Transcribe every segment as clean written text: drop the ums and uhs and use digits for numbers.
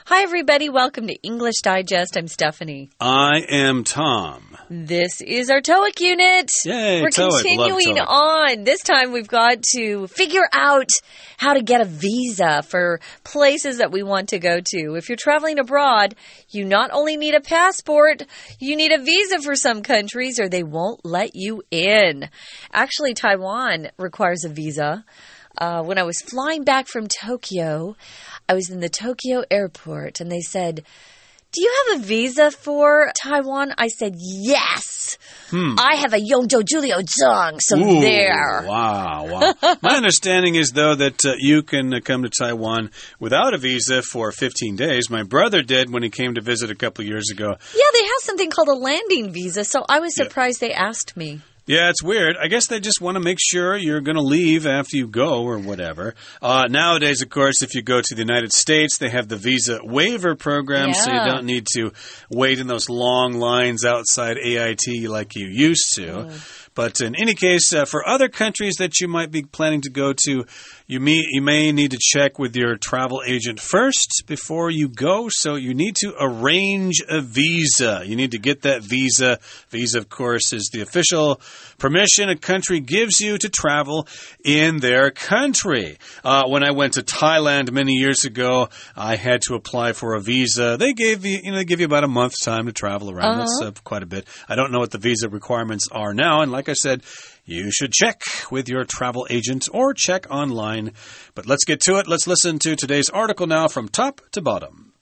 Hi, everybody. Welcome to English Digest. I'm Stephanie. I am Tom. This is our TOEIC unit. Yay, We're TOEIC. continuing Love TOEIC. on. This time we've got to figure out how to get a visa for places that we want to go to. If you're traveling abroad, you not only need a passport, you need a visa for some countries or they won't let you in. Actually, Taiwan requires a visa. When I was flying back from Tokyo, I was in the Tokyo airport and they said, "Do you have a visa for Taiwan?" I said, "Yes. I have a Yongzhou Julio Zhang." So Ooh, there. Wow. My understanding is, though, that you can come to Taiwan without a visa for 15 days. My brother did when he came to visit a couple years ago. Yeah, they have something called a landing visa, so I was surprised they asked me. Yeah, it's weird. I guess they just want to make sure you're going to leave after you go or whatever. Nowadays, of course, if you go to the United States, they have the visa waiver program, so you don't need to wait in those long lines outside AIT like you used to. But in any case, for other countries that you might be planning to go to, you may need to check with your travel agent first before you go. So you need to arrange a visa. You need to get that visa. Visa, of course, is the official permission a country gives you to travel in their country. When I went to Thailand many years ago, I had to apply for a visa. They give you about a month's time to travel around. That's quite a bit. I don't know what the visa requirements are now. And like I said, you should check with your travel agent or check online. But let's get to it. Let's listen to today's article now from top to bottom.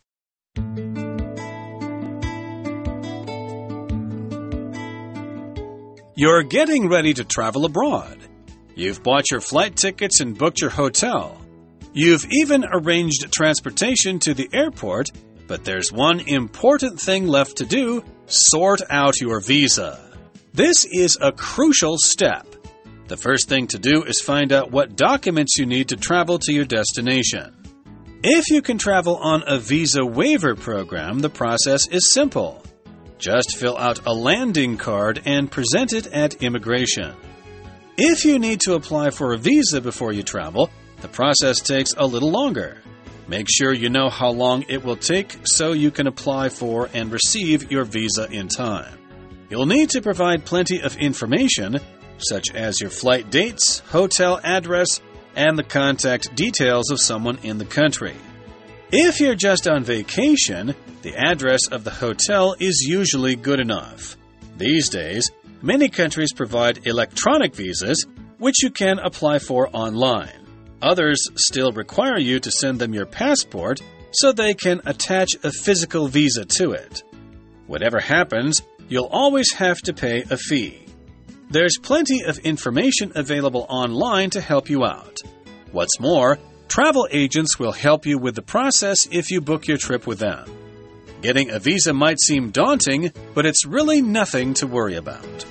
You're getting ready to travel abroad. You've bought your flight tickets and booked your hotel. You've even arranged transportation to the airport, but there's one important thing left to do: sort out your visa. This is a crucial step. The first thing to do is find out what documents you need to travel to your destination. If you can travel on a visa waiver program, the process is simple. Just fill out a landing card and present it at immigration. If you need to apply for a visa before you travel, the process takes a little longer. Make sure you know how long it will take so you can apply for and receive your visa in time. You'll need to provide plenty of information, such as your flight dates, hotel address, and the contact details of someone in the country. If you're just on vacation, the address of the hotel is usually good enough. These days, many countries provide electronic visas, which you can apply for online. Others still require you to send them your passport so they can attach a physical visa to it. Whatever happens, you'll always have to pay a fee. There's plenty of information available online to help you out. What's more, travel agents will help you with the process if you book your trip with them. Getting a visa might seem daunting, but it's really nothing to worry about.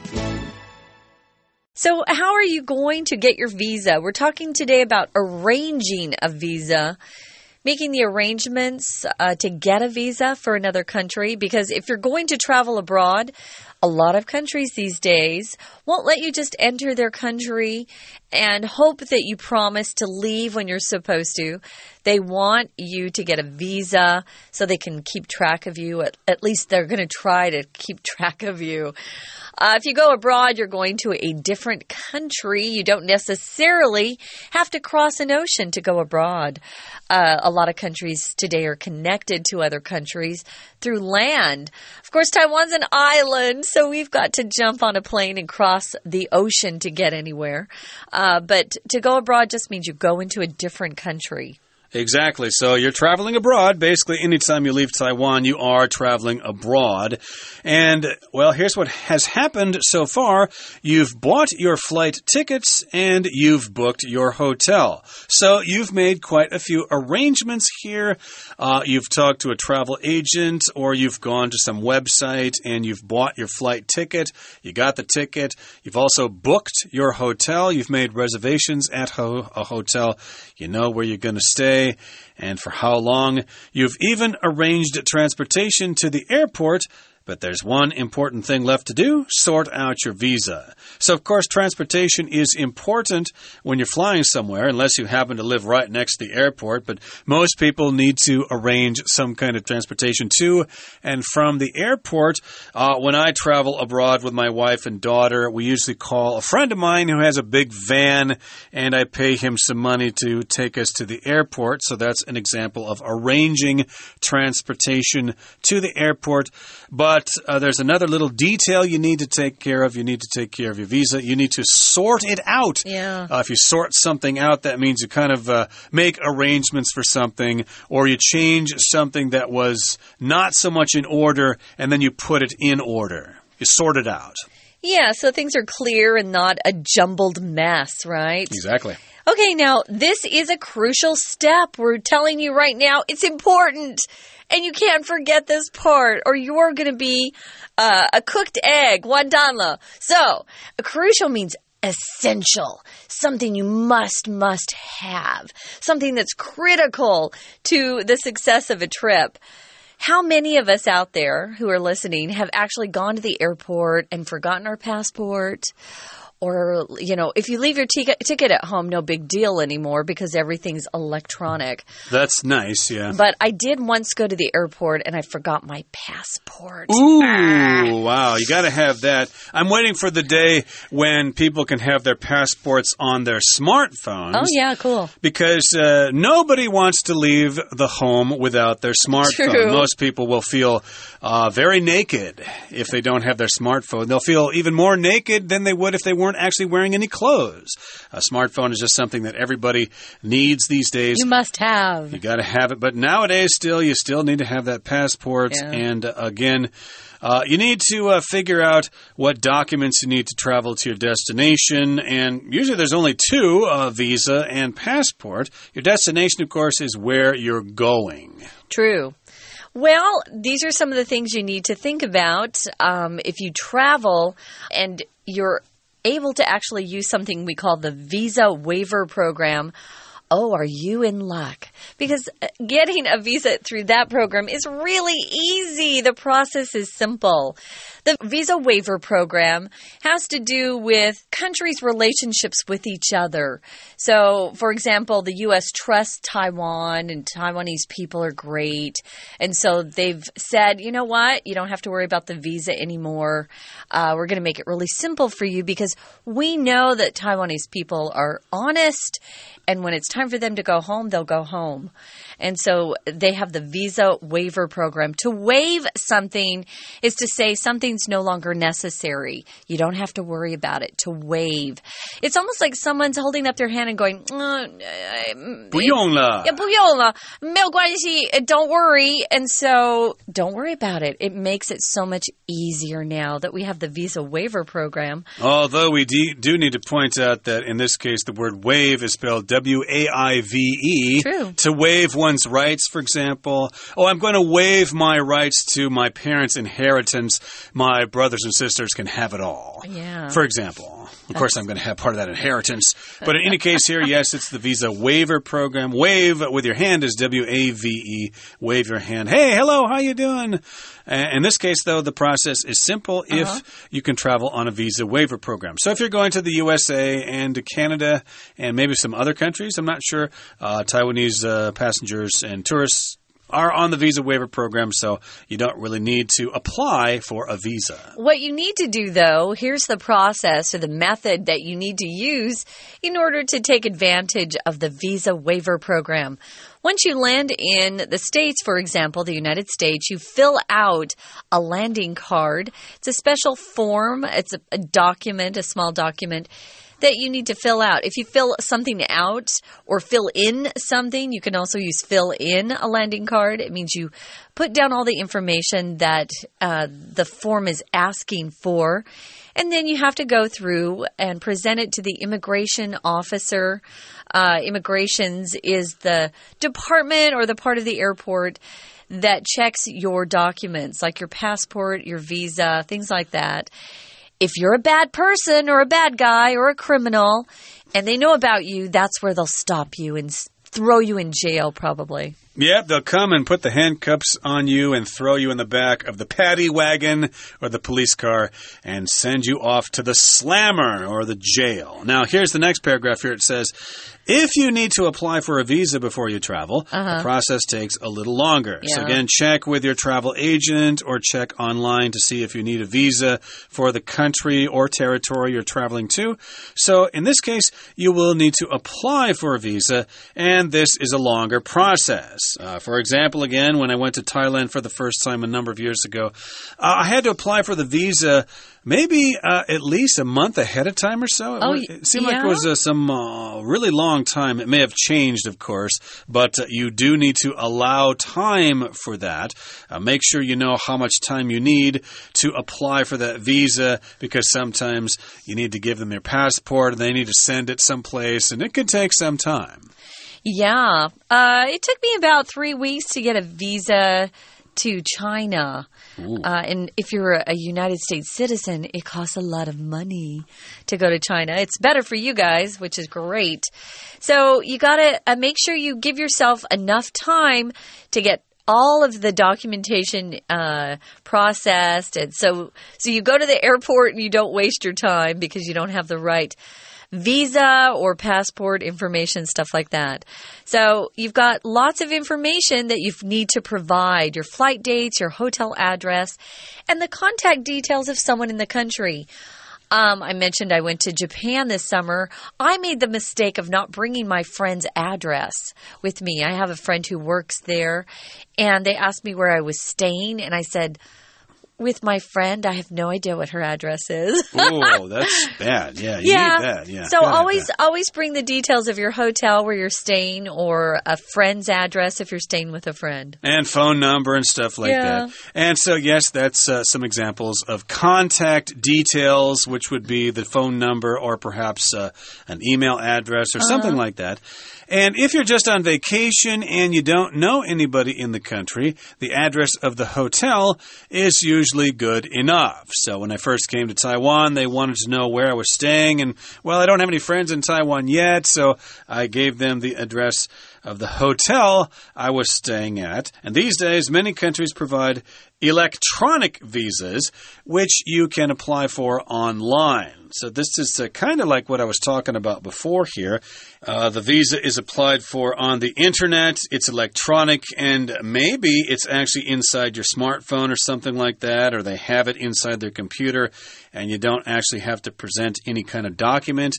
So how are you going to get your visa? We're talking today about arranging a visa. Making the arrangements to get a visa for another country, because if you're going to travel abroad, a lot of countries these days won't let you just enter their country and hope that you promise to leave when you're supposed to. They want you to get a visa so they can keep track of you. At least they're going to try to keep track of you. If you go abroad, you're going to a different country. You don't necessarily have to cross an ocean to go abroad. A lot of countries today are connected to other countries through land. Of course, Taiwan's an island, so we've got to jump on a plane and cross the ocean to get anywhere. But to go abroad just means you go into a different country. Exactly. So you're traveling abroad. Basically, anytime you leave Taiwan, you are traveling abroad. And, well, here's what has happened so far. You've bought your flight tickets and you've booked your hotel. So you've made quite a few arrangements here. You've talked to a travel agent or you've gone to some website and you've bought your flight ticket. You got the ticket. You've also booked your hotel. You've made reservations at a hotel. You know where you're going to stay and for how long. You've even arranged transportation to the airport, But there's one important thing left to do: sort out your visa. So, of course, transportation is important when you're flying somewhere, unless you happen to live right next to the airport. But most people need to arrange some kind of transportation to and from the airport. When I travel abroad with my wife and daughter, we usually call a friend of mine who has a big van, and I pay him some money to take us to the airport. So that's an example of arranging transportation to the airport. But there's another little detail you need to take care of. You need to take care of your visa. You need to sort it out. Yeah. If you sort something out, that means you kind of make arrangements for something, or you change something that was not so much in order, and then you put it in order. You sort it out. Yeah, so things are clear and not a jumbled mess, right? Exactly. Okay, now, this is a crucial step. We're telling you right now, it's important. And you can't forget this part, or you're going to be a cooked egg, wandanla. So, crucial means essential, something you must have, something that's critical to the success of a trip. How many of us out there who are listening have actually gone to the airport and forgotten our passport? Or, you know, if you leave your ticket at home, no big deal anymore because everything's electronic. That's nice, yeah. But I did once go to the airport and I forgot my passport. Ooh, wow. You got to have that. I'm waiting for the day when people can have their passports on their smartphones. Oh, yeah, cool. Because nobody wants to leave the home without their smartphone. True. Most people will feel very naked if they don't have their smartphone. They'll feel even more naked than they would if they weren't actually wearing any clothes. A smartphone is just something that everybody needs these days. You must have. You got to have it. But nowadays, you still need to have that passport. Yeah. And again, you need to figure out what documents you need to travel to your destination. And usually there's only two, visa and passport. Your destination, of course, is where you're going. True. Well, these are some of the things you need to think about if you travel and you're able to actually use something we call the Visa Waiver Program. Oh, are you in luck? Because getting a visa through that program is really easy. The process is simple. The Visa Waiver Program has to do with countries' relationships with each other. So, for example, the U.S. trusts Taiwan, and Taiwanese people are great. And so they've said, you know what? You don't have to worry about the visa anymore. We're going to make it really simple for you because we know that Taiwanese people are honest. And when it's time for them to go home, they'll go home. And so they have the Visa Waiver Program. To waive something is to say something's no longer necessary. You don't have to worry about it. To waive. It's almost like someone's holding up their hand and going, 不用了. Yeah, 不用了. 没有关系. Don't worry. And so don't worry about it. It makes it so much easier now that we have the Visa Waiver Program. Although we do need to point out that in this case, the word waive is spelled W-A-I-V-E. True. To waive one's rights, for example. Oh, I'm going to waive my rights to my parents' inheritance. My brothers and sisters can have it all. Yeah. For example. Of course, I'm going to have part of that inheritance. But in any case here, yes, it's the Visa Waiver Program. Wave with your hand is W-A-V-E. Wave your hand. Hey, hello, how you doing? In this case, though, the process is simple if you can travel on a Visa Waiver Program. So if you're going to the USA and to Canada and maybe some other countries, I'm not sure, Taiwanese passengers and tourists are on the Visa Waiver Program, so you don't really need to apply for a visa. What you need to do, though, here's the process or the method that you need to use in order to take advantage of the Visa Waiver Program. Once you land in the States, for example, the United States, you fill out a landing card. It's a special form. It's a document, a small document that you need to fill out. If you fill something out or fill in something, you can also use fill in a landing card. It means you put down all the information that the form is asking for. And then you have to go through and present it to the immigration officer. Immigrations is the department or the part of the airport that checks your documents, like your passport, your visa, things like that. If you're a bad person or a bad guy or a criminal and they know about you, that's where they'll stop you and throw you in jail probably. Yep, they'll come and put the handcuffs on you and throw you in the back of the paddy wagon or the police car and send you off to the slammer or the jail. Now, here's the next paragraph here. It says, if you need to apply for a visa before you travel, the process takes a little longer. Yeah. So again, check with your travel agent or check online to see if you need a visa for the country or territory you're traveling to. So in this case, you will need to apply for a visa, and this is a longer process. For example, again, when I went to Thailand for the first time a number of years ago, I had to apply for the visa maybe at least a month ahead of time or so. It seemed like it was some really long time. It may have changed, of course, but you do need to allow time for that. Make sure you know how much time you need to apply for that visa, because sometimes you need to give them your passport and they need to send it someplace, and it could take some time. Yeah. It took me about 3 weeks to get a visa to China. And if you're a United States citizen, it costs a lot of money to go to China. It's better for you guys, which is great. So you got to make sure you give yourself enough time to get all of the documentation processed. And so you go to the airport and you don't waste your time because you don't have the right visa or passport information, stuff like that. So you've got lots of information that you need to provide, your flight dates, your hotel address, and the contact details of someone in the country. I mentioned I went to Japan this summer. I made the mistake of not bringing my friend's address with me. I have a friend who works there, and they asked me where I was staying, and I said, with my friend, I have no idea what her address is. Oh, that's bad. Yeah, you need that. Yeah. So always bring the details of your hotel where you're staying, or a friend's address if you're staying with a friend. And phone number and stuff like that. And so, yes, that's some examples of contact details, which would be the phone number or perhaps an email address or something like that. And if you're just on vacation and you don't know anybody in the country, the address of the hotel is usually good enough. So when I first came to Taiwan, they wanted to know where I was staying. And, well, I don't have any friends in Taiwan yet, so I gave them the address of the hotel I was staying at. And these days, many countries provide electronic visas, which you can apply for online. So this is kind of like what I was talking about before here. The visa is applied for on the internet. It's electronic, and maybe it's actually inside your smartphone or something like that, or they have it inside their computer, and you don't actually have to present any kind of document.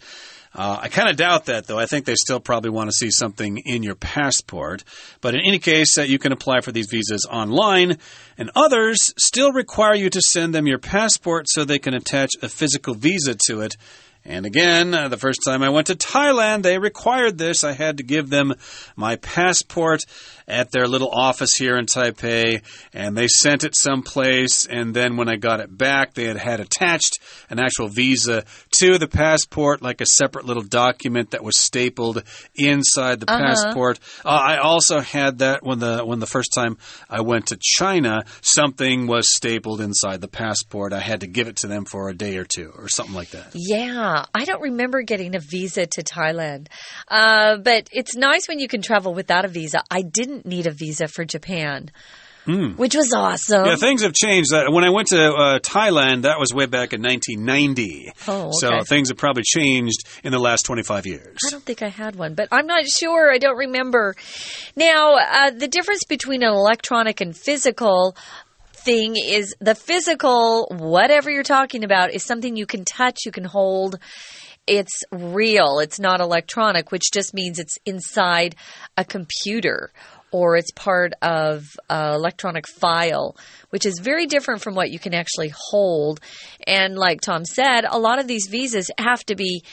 I kind of doubt that, though. I think they still probably want to see something in your passport. But in any case, you can apply for these visas online, and others still require you to send them your passport so they can attach a physical visa to it. And again, the first time I went to Thailand, they required this. I had to give them my passport at their little office here in Taipei, and they sent it someplace, and then when I got it back, they had attached an actual visa to the passport, like a separate little document that was stapled inside the passport. I also had that when the first time I went to China, something was stapled inside the passport. I had to give it to them for a day or two, or something like that. Yeah, I don't remember getting a visa to Thailand, but it's nice when you can travel without a visa. I didn't need a visa for Japan, which was awesome. Yeah, things have changed. When I went to Thailand, that was way back in 1990. Oh, okay. So things have probably changed in the last 25 years. I don't think I had one, but I'm not sure. I don't remember. Now, the difference between an electronic and physical thing is the physical, whatever you're talking about, is something you can touch, you can hold. It's real. It's not electronic, which just means it's inside a computer or it's part of an electronic file, which is very different from what you can actually hold. And like Tom said, a lot of these visas have to be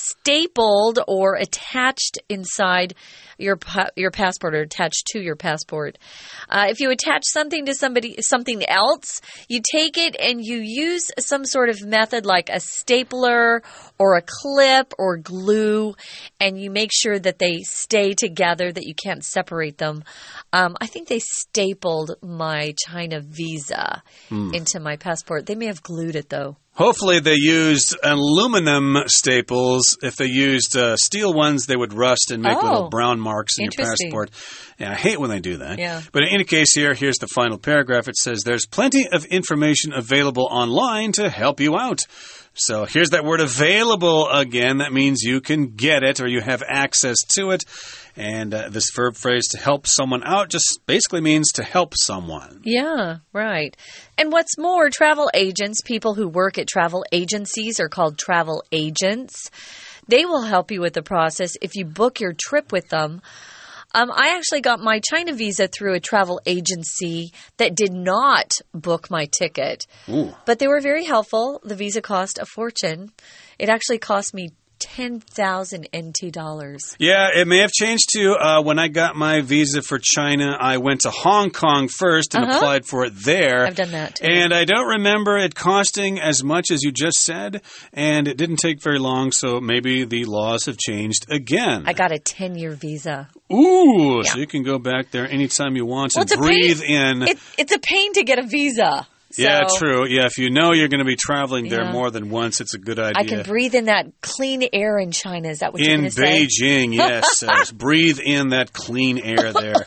stapled or attached inside your passport or attached to your passport. If you attach something to something else, you take it and you use some sort of method like a stapler or a clip or glue, and you make sure that they stay together, that you can't separate them. I think they stapled my China visa into my passport. They may have glued it, though. Hopefully they used aluminum staples. If they used steel ones, they would rust and make little brown marks in your passport. Yeah, I hate when they do that. Yeah. But in any case here's the final paragraph. It says, there's plenty of information available online to help you out. So here's that word available again. That means you can get it or you have access to it. And this verb phrase to help someone out just basically means to help someone. Yeah, right. And what's more, travel agents, people who work at travel agencies are called travel agents. They will help you with the process if you book your trip with them. I actually got my China visa through a travel agency that did not book my ticket. Ooh. But they were very helpful. The visa cost a fortune. It actually cost me 10,000 NT dollars. Yeah, it may have changed too. When I got my visa for China, I went to Hong Kong first and applied for it there. I've done that too. And I don't remember it costing as much as you just said, and it didn't take very long, so maybe the laws have changed again. I got a 10-year visa. Ooh, Yeah. so you can go back there anytime you want Well, and breathe in. It's a pain to get a visa. Yeah, So true. Yeah, if you know you're going to be traveling there Yeah. more than once, it's a good idea. I can breathe in that clean air in China. Is that what you're In going to say? Beijing, yes. Breathe in that clean air there.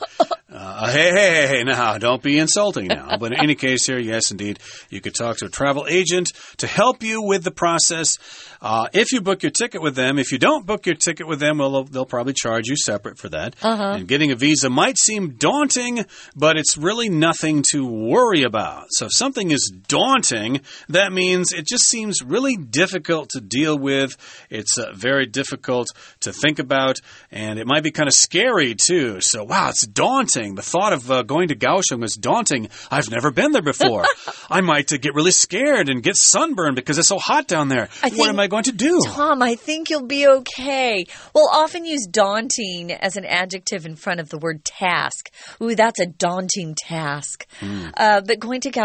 Hey, now, don't be insulting now. But in any case here, yes, indeed, you could talk to a travel agent to help you with the process. If you book your ticket with them, if you don't book your ticket with them, well, they'll probably charge you separate for that. And getting a visa might seem daunting, but it's really nothing to worry about. So if something is daunting, that means it just seems really difficult to deal with. It's very difficult to think about, and it might be kind of scary too. So, wow, it's daunting. The thought of going to Kaohsiung is daunting. I've never been there before. I might get really scared and get sunburned because it's so hot down there. What am I going to do? Tom, I think you'll be okay. We'll often use daunting as an adjective in front of the word task. Ooh, that's a daunting task. But going to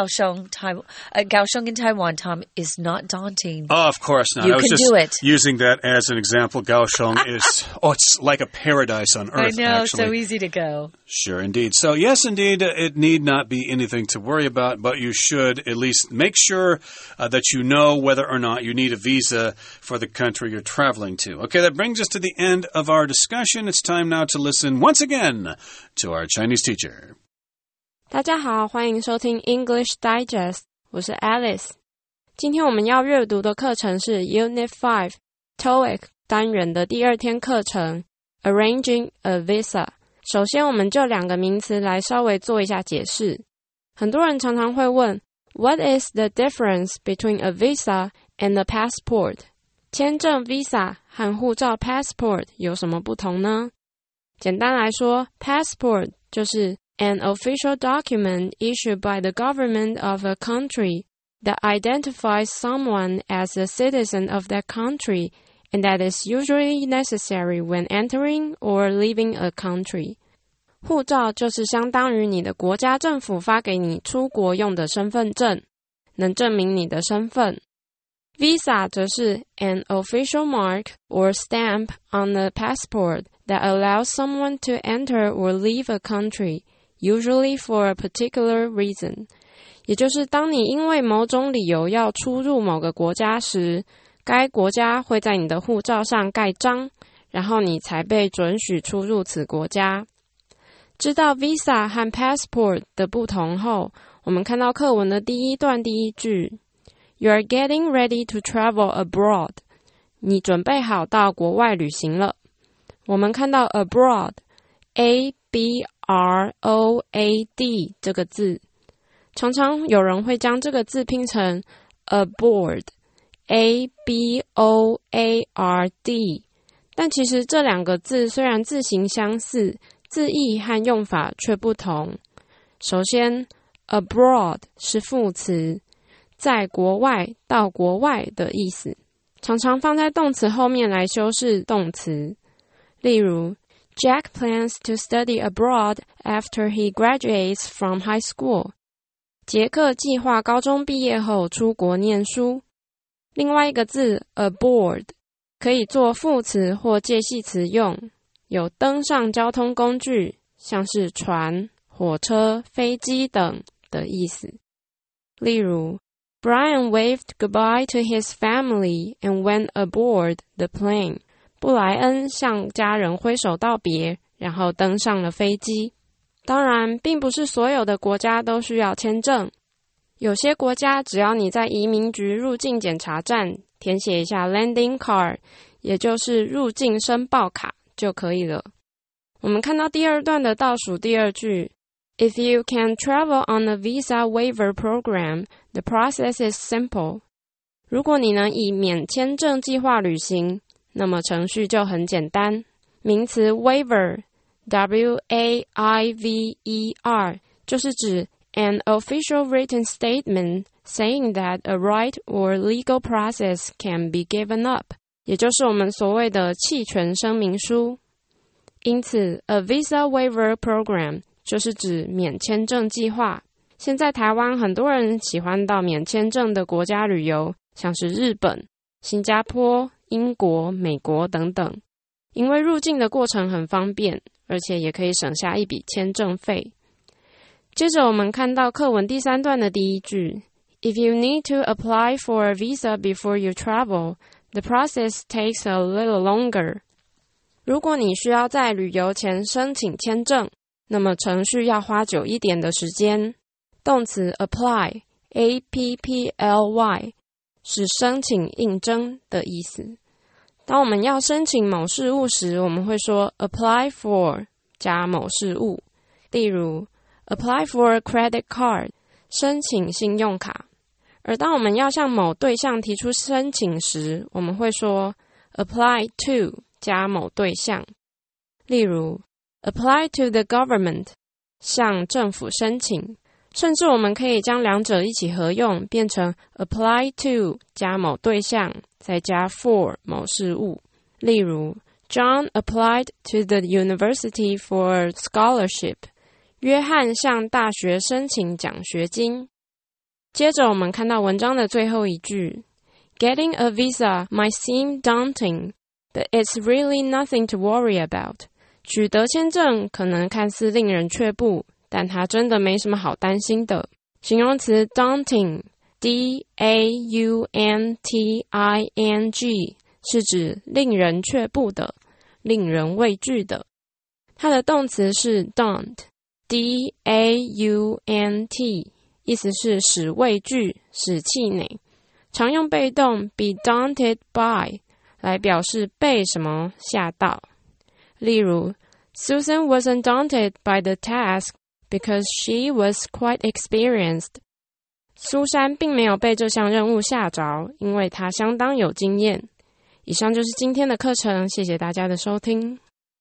Kaohsiung in Taiwan, Tom, is not daunting. Oh, of course not. You I was can just do it. using that as an example. Kaohsiung is, it's like a paradise on earth, I know, actually. so easy to go. Sure, indeed. So, yes, indeed, it need not be anything to worry about, but you should at least make sure that you know whether or not you need a visa for the country you're traveling to. Okay, that brings us to the end of our discussion. It's time now to listen once again to our Chinese teacher. 大家好，欢迎收听 English Digest， 我是 Alice。今天我们要阅读的课程是 Unit 5 TOEIC 单元的第2天课程 Arranging a Visa。首先我们就2个名词来稍微做一下解释。很多人常常会问 What is the difference between a visa and a passport？ 签证 visa 和护照 passport 有什么不同呢？简单来说 passport 就是an official document issued by the government of a country that identifies someone as a citizen of that country and that is usually necessary when entering or leaving a country. 护照就是相当于你的国家政府发给你出国用的身份证，能证明你的身份。Visa 则是 an official mark or stamp on the passport that allows someone to enter or leave a country.Usually for a particular reason. 也就是当你因为某种理由要出入某个国家时，该国家会在你的护照上盖章，然后你才被准许出入此国家。知道 Visa 和 Passport 的不同后，我们看到课文的第一段第一句 You are getting ready to travel abroad. 你准备好到国外旅行了。我们看到 abroad, A-B-R-O-A-D 这个字，常常有人会将这个字拼成 aboard, A-B-O-A-R-D 但其实这2个字虽然字形相似，字义和用法却不同。首先 abroad 是副词，在国外到国外的意思，常常放在动词后面来修饰动词。例如Jack plans to study abroad after he graduates from high school. 杰克计划高中毕业后出国念书。另外一个字 aboard 可以做副词或介系词用，有登上交通工具，像是船、火车、飞机等的意思。例如 Brian waved goodbye to his family and went aboard the plane. 布莱恩向家人挥手道别，然后登上了飞机。当然，并不是所有的国家都需要签证。有些国家只要你在移民局入境检查站填写一下 landing card， 也就是入境申报卡就可以了。我们看到第二段的倒数第二句 If you can travel on a visa waiver program, the process is simple. 如果你能以免签证计划旅行，那么程序就很简单。名词 waiver, W-A-I-V-E-R, 就是指 an official written statement saying that a right or legal process can be given up, 也就是我们所谓的弃权声明书。因此 a visa waiver program 就是指免签证计划。现在台湾很多人喜欢到免签证的国家旅游，像是日本、新加坡、英国、美国等等，因为入境的过程很方便，而且也可以省下一笔签证费。接着我们看到课文第三段的第一句 If you need to apply for a visa before you travel, the process takes a little longer. 如果你需要在旅游前申请签证，那么程序要花久一点的时间。动词 apply, A-P-P-L-Y, 是申请应征的意思。当我们要申请某事物时，我们会说 apply for 加某事物。例如 apply for a credit card, 申请信用卡。而当我们要向某对象提出申请时，我们会说 apply to 加某对象。例如 apply to the government, 向政府申请。甚至我们可以将两者一起合用，变成 apply to 加某对象，再加 for 某事物。例如 John applied to the university for a scholarship. 约翰向大学申請獎學金。接着我們看到文章的最後一句 Getting a visa might seem daunting, but it's really nothing to worry about. 取得簽證可能看似令人卻步，但它真的沒什麼好擔心的。形容詞 daunting, D-A-U-N-T-I-N-G, 是指令人卻步的，令人畏懼的。它的動詞是 daunt, D-A-U-N-T, 意思是使畏懼，使氣餒。常用被動 be daunted by 來表示被什麼嚇到。例如 Susan wasn't daunted by the task because she was quite experienced. 蘇珊並沒有被這項任務嚇着，因為她相當有經驗。以上就是今天的課程，謝謝大家的收聽。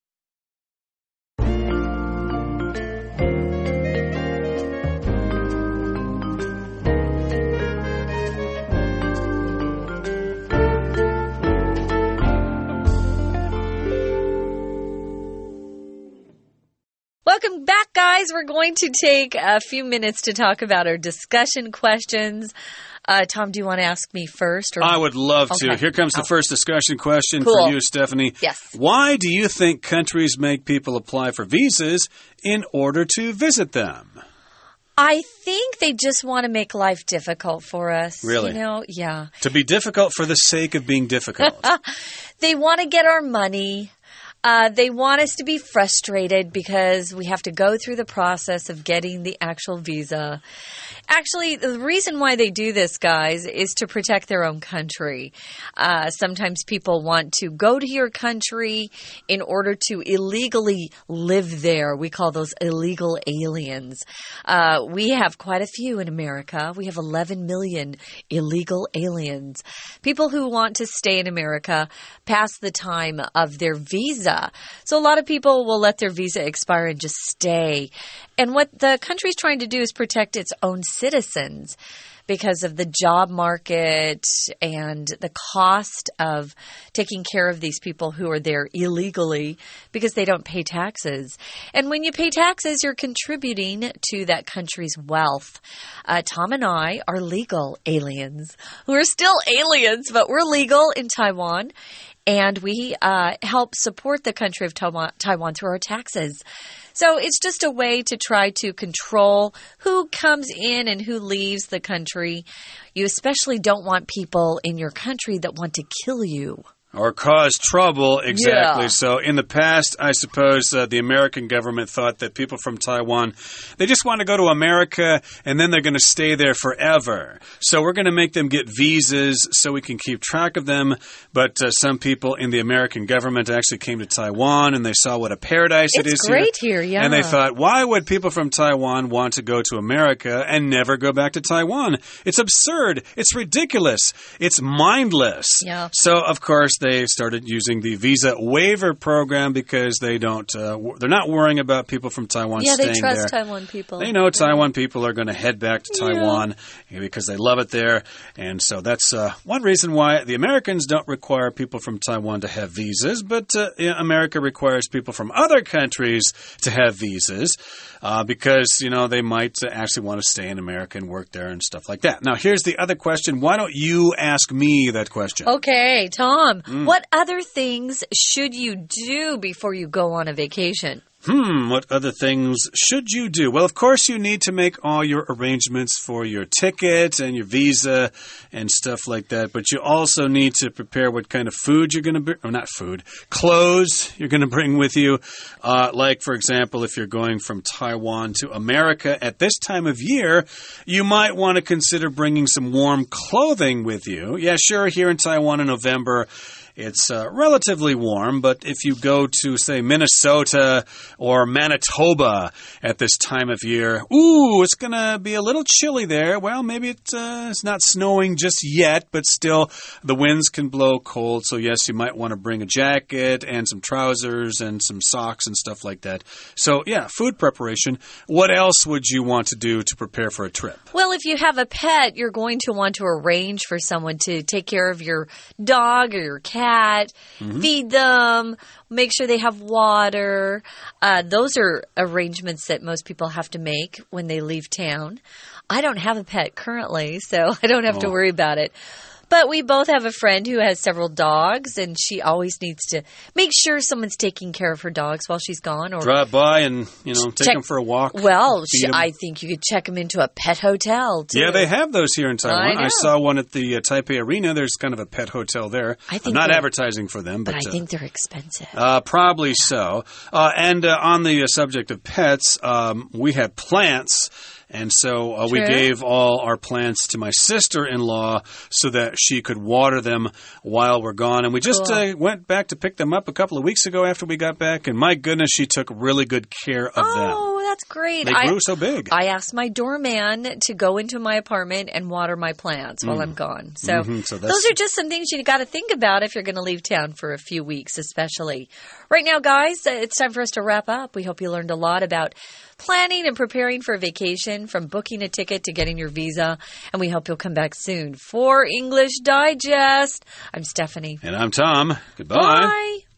Welcome back, guys. We're going to take a few minutes to talk about our discussion questions. Tom, do you want to ask me first? I would love to. Here comes the first discussion question for you, Stephanie. Yes. Why do you think countries make people apply for visas in order to visit them? I think they just want to make life difficult for us. Really? You know, yeah. To be difficult for the sake of being difficult. They want to get our money. They want us to be frustrated because we have to go through the process of getting the actual visa. Actually, the reason why they do this, guys, is to protect their own country. Sometimes people want to go to your country in order to illegally live there. We call those illegal aliens. We have quite a few in America. We have 11 million illegal aliens. People who want to stay in America past the time of their visa. So a lot of people will let their visa expire and just stay. And what the country's trying to do is protect its own citizens because of the job market and the cost of taking care of these people who are there illegally because they don't pay taxes. And when you pay taxes, you're contributing to that country's wealth. Tom and I are legal aliens. We're still aliens, but we're legal in Taiwan. And we help support the country of Taiwan through our taxes. So it's just a way to try to control who comes in and who leaves the country. You especially don't want people in your country that want to kill you. Or cause trouble, exactly. Yeah. So in the past, I suppose the American government thought that people from Taiwan, they just want to go to America and then they're going to stay there forever. So we're going to make them get visas so we can keep track of them. But some people in the American government actually came to Taiwan and they saw what a paradise it is It's great here, yeah. And they thought, why would people from Taiwan want to go to America and never go back to Taiwan? It's absurd. It's ridiculous. It's mindless. Yeah. So, of course, they started using the visa waiver program because they don't. They're not worrying about people from Taiwan staying there. Yeah, they trust Taiwan people. They know Taiwan people are going to head back to Taiwan because they love it there, and so that's one reason why the Americans don't require people from Taiwan to have visas, but America requires people from other countries to have visas because they might actually want to stay in America and work there and stuff like that. Now, here's the other question. Why don't you ask me that question? Okay, Tom. What other things should you do before you go on a vacation? What other things should you do? Well, of course, you need to make all your arrangements for your ticket and your visa and stuff like that. But you also need to prepare what kind of food you're going to bring, or not food, clothes you're going to bring with you. Like, for example, if you're going from Taiwan to America at this time of year, you might want to consider bringing some warm clothing with you. Yeah, sure, here in Taiwan in November, it's relatively warm, but if you go to, say, Minnesota or Manitoba at this time of year, it's going to be a little chilly there. Well, maybe it's not snowing just yet, but still the winds can blow cold. So, yes, you might want to bring a jacket and some trousers and some socks and stuff like that. So, yeah, food preparation. What else would you want to do to prepare for a trip? Well, if you have a pet, you're going to want to arrange for someone to take care of your dog or your cat. Feed them, make sure they have water. Those are arrangements that most people have to make when they leave town. I don't have a pet currently, so I don't have to worry about it. But we both have a friend who has several dogs, and she always needs to make sure someone's taking care of her dogs while she's gone. Or drive by and, take them for a walk. Well, I think you could check them into a pet hotel, too. Yeah, they have those here in Taiwan. I saw one at the Taipei Arena. There's kind of a pet hotel there. I'm not advertising for them. But I think they're expensive. Probably so. And on the subject of pets, we had plants. And so we gave all our plants to my sister-in-law so that she could water them while we're gone. And we just went back to pick them up a couple of weeks ago after we got back. And my goodness, she took really good care of them. Oh, that's great. They grew so big. I asked my doorman to go into my apartment and water my plants while I'm gone. So, those are just some things you got to think about if you're going to leave town for a few weeks, especially. Right now, guys, it's time for us to wrap up. We hope you learned a lot about planning and preparing for a vacation, from booking a ticket to getting your visa. And we hope you'll come back soon for English Digest. I'm Stephanie. And I'm Tom. Goodbye. Bye.